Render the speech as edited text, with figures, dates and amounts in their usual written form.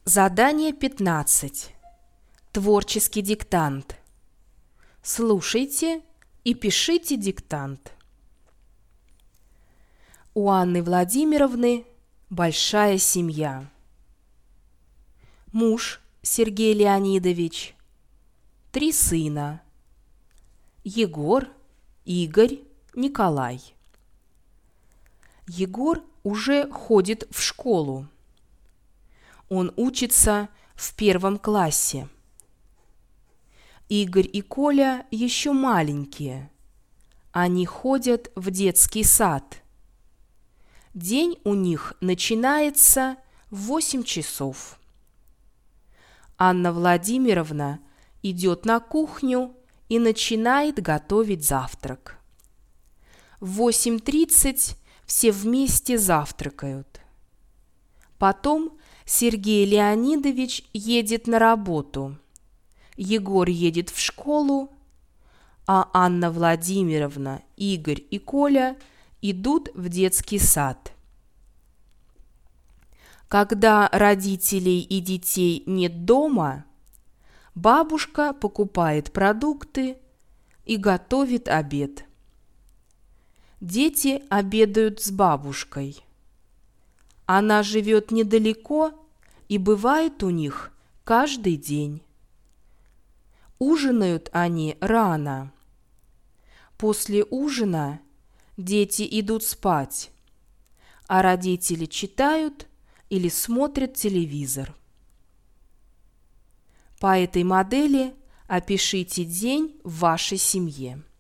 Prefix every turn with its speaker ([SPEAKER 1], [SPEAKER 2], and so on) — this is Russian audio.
[SPEAKER 1] Задание 15. Творческий диктант. Слушайте и пишите диктант. У Анны Владимировны большая семья. Муж Сергей Леонидович, 3 сына: Егор, Игорь, Николай. Егор уже ходит в школу. Он учится в 1 классе. Игорь и Коля еще маленькие. Они ходят в детский сад. День у них начинается в 8 часов. Анна Владимировна идет на кухню и начинает готовить завтрак. В 8:30 все вместе завтракают. Потом Сергей Леонидович едет на работу, Егор едет в школу, а Анна Владимировна, Игорь и Коля идут в детский сад. Когда родителей и детей нет дома, бабушка покупает продукты и готовит обед. Дети обедают с бабушкой. Она живет недалеко и бывает у них каждый день. Ужинают они рано. После ужина дети идут спать, а родители читают или смотрят телевизор. По этой модели опишите день в вашей семье.